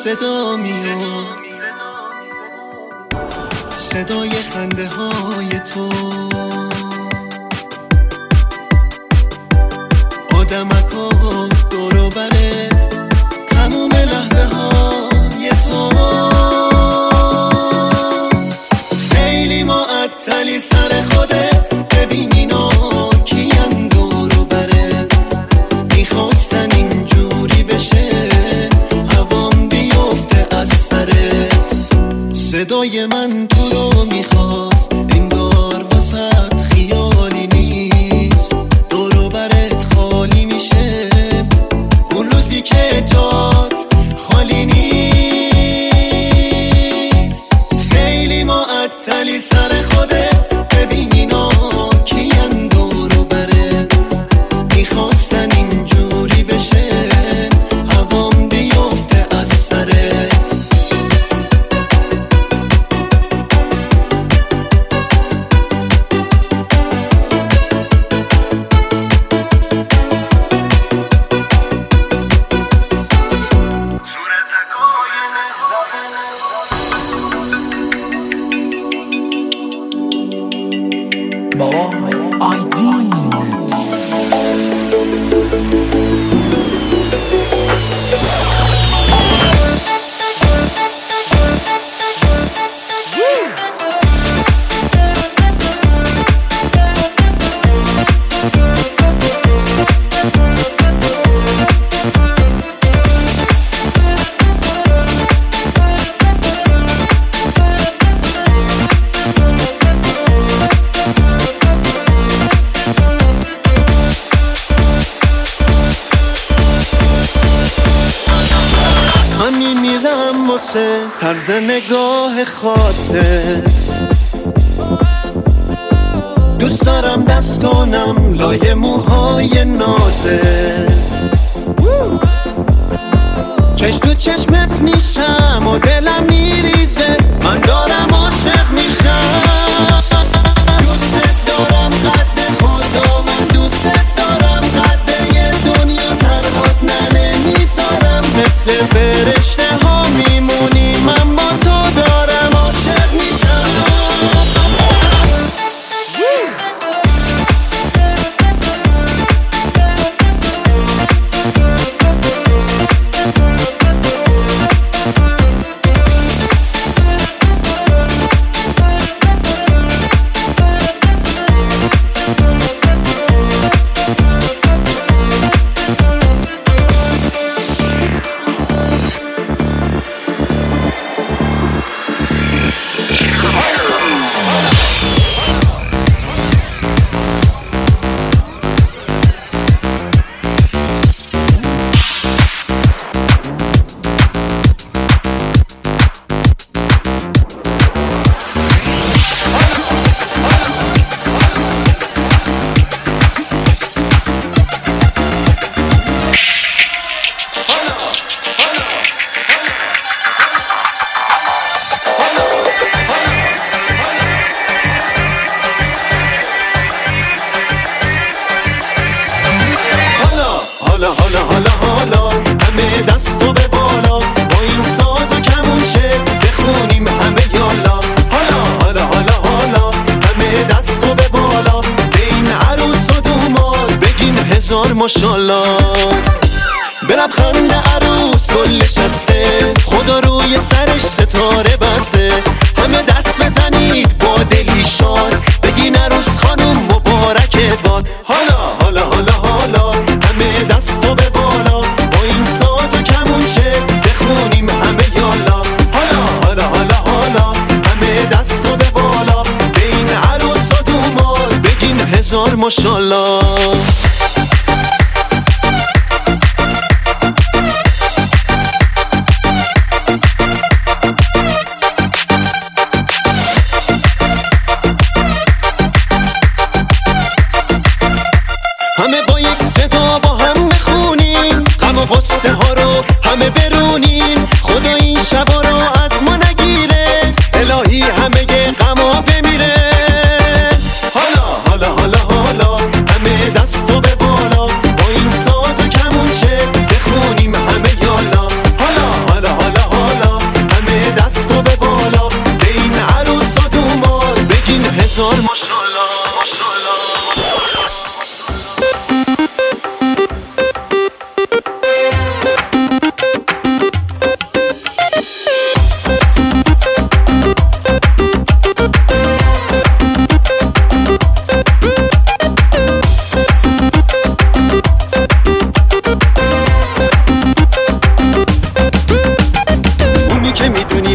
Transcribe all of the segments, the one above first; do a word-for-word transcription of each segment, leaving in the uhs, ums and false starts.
صدا میاد، صدای خنده های تو، آدمکا دور و برت، تموم لحظه های تو. خیلی معطلی سر خودت، ببین اینا کین دور و برت، میخواستن اینجوری بشه هوام بیفته از سرت. صدای من تو رو میخواست، انگار وسط خیالی نیست، دور و برت خالی میشه اون روزی که جات خالی نیست. خیلی معطلی سر خودت، ببین اینا کین دور و برت، میخواستن اینجوری بشه هوام بیفته از سرت. طرز نگاه خاصت، دوست دارم دست کنم لای موهای نازت، چشم تو چشمت میشم و دلم میریزه، من دارم عاشق میشم. دوست دارم قد خدا، من دوست دارم قد یه دنیا تنهات ننه میذارم، مثل فرشته ها میمونی، من با تو دارم عاشق میشم. ماشالله به لبخند عروس گل نشسته، خدا روی سرش ستاره بسته، همه دست بزنید با دلی شاد، بگین عروس خانم مبارکت باد. حالا حالا حالا حالا همه دستو به بالا، با این ساز و کمونچه بخونیم همه یالا. حالا حالا حالا حالا همه دستو به بالا، به این عروس و دومال بگین هزار ماشالله. همه با یک صدا با هم میخونیم، غم و غصه ها رو همه برونیم، خدا این شبا رو از ما نگیره، الهی همه غم ها بمیره. حالا حالا حالا حالا همه دست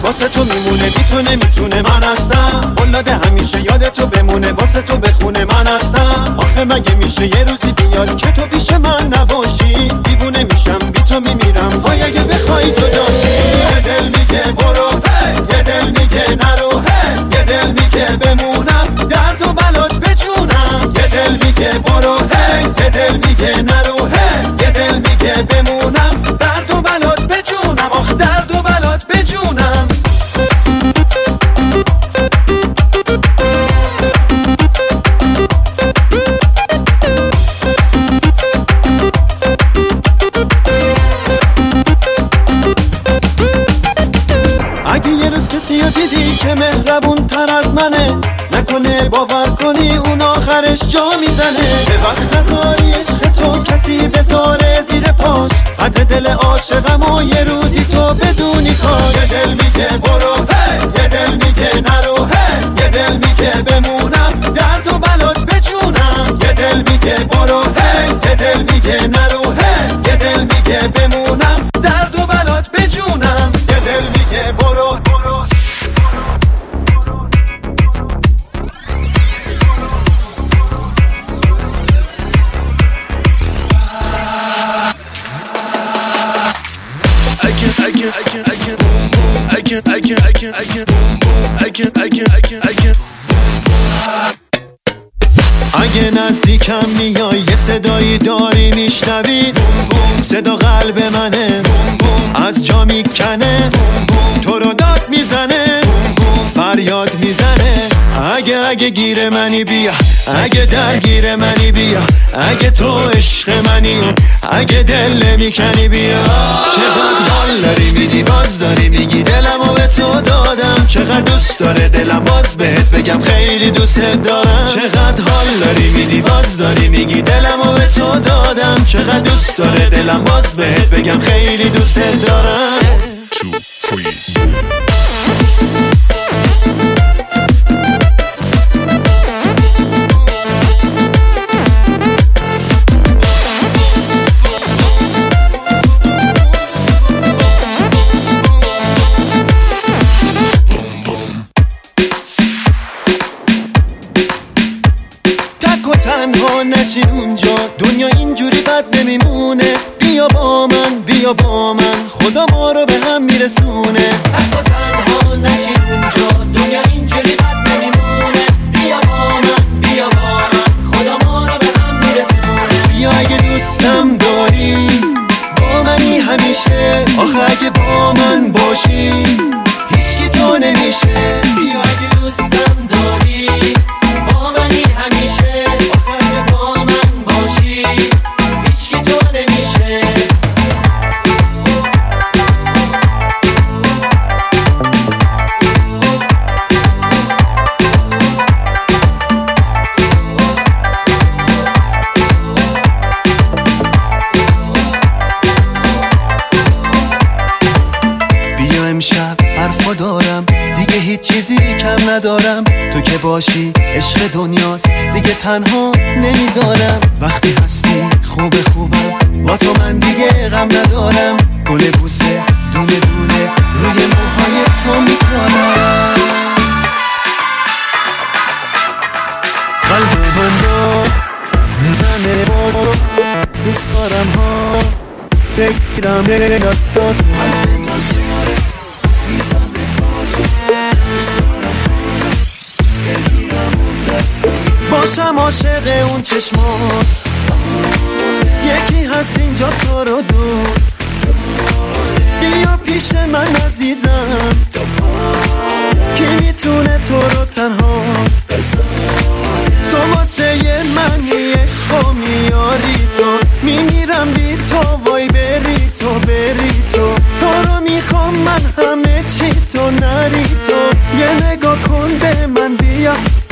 واسه تو میمونه بی تو نمیتونه من هستم قلاده همیشه یاد تو بمونه واسه تو بخونه من هستم آخه مگه میشه یه روزی بیاد که تو پیش من نباشی دیوونه میشم بی تو میمیرم وای اگه بخوای جداشی یه دل میگه برو یه دل میگه نرو یه دل میگه بمونم درد و بلات بجونم یه دل میگه برو یه دل میگه نرو یه دل میگه بمونم درد و بلات بجونم آخ درد و بلات بجونم اگه یه روز کسی رو دیدی که مهربون تر از منه نکنه باور کنی اون آخرش جا میزنه به وقت نذاری عشق تو کسی بذاره زیر پاش قدر دل عاشقم و یه روزی تو بدونی کاش یه دل میگه برو یه دل میگه نرو یه دل میگه بمونم درد و بلات بجونم یه دل میگه برو یه دل میگه نرو یه دل میگه بمونم درد و بلات بجونم یه دل میگه برو I can, I can, I can, I can, I can, I can, I can, I can, I can, I can, I can. اگه نزدیکم میای یه صدایی داری میشنوی صدا قلب منه از جا میکنه تو رو داد میزنه فریاد میزنه اگه اگه گیر منی بیا اگه درگیر منی بیا اگه تو عشق منی اگه دل نمیکنی بیا چقدر حال داری میدی باز داری میگی دلمو به تو دادم چقدر دوست داره دلم باز بهت بگم خیلی دوست دارم چقدر حال داری میدی باز داری میگی دلمو به تو دادم چقدر دوست داره دلم باز بهت بگم خیلی دوست دارم two, three. تنها نشی اونجا دنیا اینجوری بد نمیمونه بیا با من بیا با من خدا ما رو به هم میرسونه تنها تنها نشی اونجا دنیا اینجوری بد نمیمونه بیا با من بیا با من خدا ما رو به هم میرسونه بیا اگه دوستم داری با منی همیشه آخه اگه با من باشی هیچکی تو نمیشه بیا اگه دوستم داری با منی همیشه دارم دیگه هیچ چیزی کم ندارم تو که باشی عشق دنیاست دیگه تنها نمیذارم وقتی هستی خوب خوبم با تو من دیگه غم ندارم گل بوسه دونه دونه روی موهای تو میکنم قلب من رو میزنه با دوست دارم ها بگیرم دستات قلب من داره میزنه باشم عاشق اون چشمات یکی هست اینجا تو رو دوست بیا پیش من عزیزم کی میتونه تو رو تنها تو واسه منی عشقو میاری تو میمیرم بی تو وای بری تو بری تو تو رو میخوام من همه چی تو نری تو یه نگاه کن به من بیا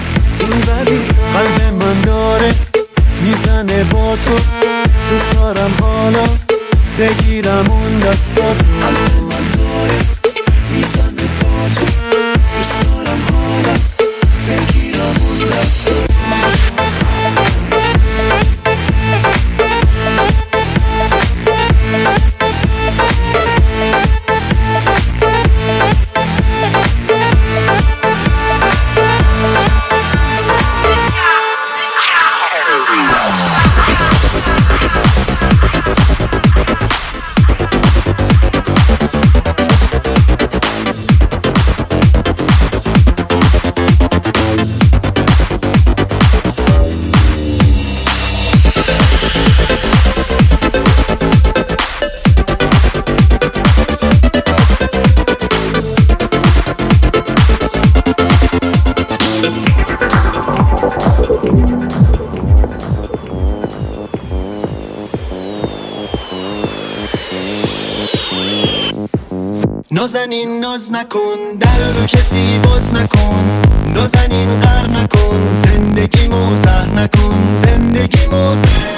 قلب من داره میزنه با تو دوست دارم حالا بگیرم اون دستات قلب من داره میزنه با تو دوست دارم حالا بگیرم اون دستات نازنین ناز نکن، در رو کسی باز نکن، نازنین غر نکن، زندگی موزه نکن، زندگی موزه.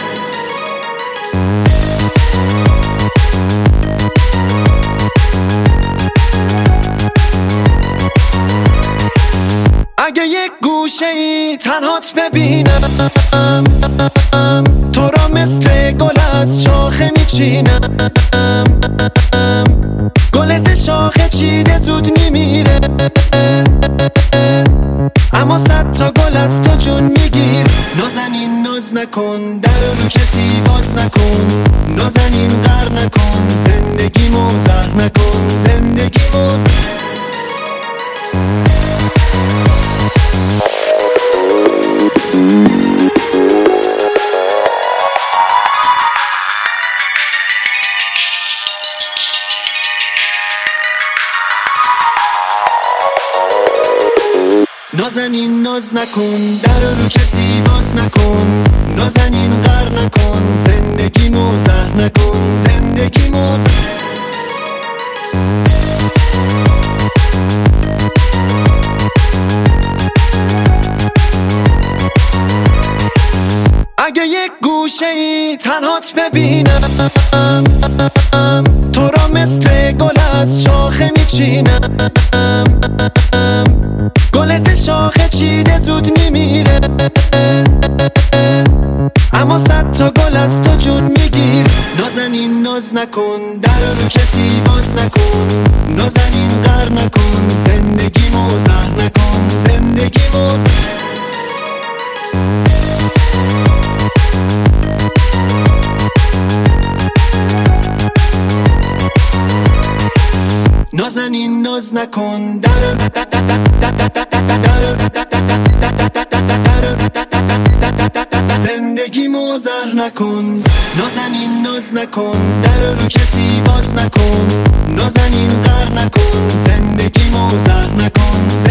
اگه یک گوشه ای تنهات ببینم، تو را مثل گل از شاخه میچینم، گل ز شاخه چیده زود میمیره، اما صد تا گل از تو جون میگیر. نازنین ناز نکن، در رو کسی باز نکن، نازنین غر نکن، زندگی موزه نکن، زندگی موزه. نازنین ناز نکن، در رو کسی باز نکن، نازنین غر نکن، زندگی موزه نکن، زندگی موزه. اگه یک گوشه ای تنهات ببینم، تو را مثل گل از شاخه میچینم، گل ز شاخه چیده زود میمیره، اما صد تا گل از تو جون میگیر. نازنین ناز نکن، در رو کسی باز نکن، نازنین غر نکن، زندگی موزه نکن، زندگی موزه. نازنین ناز نکن، در زندگی موزه نکن، نازنین ناز نکن، در رو کسی باز نکن، نازنین غر نکن، زندگی موزه نکن.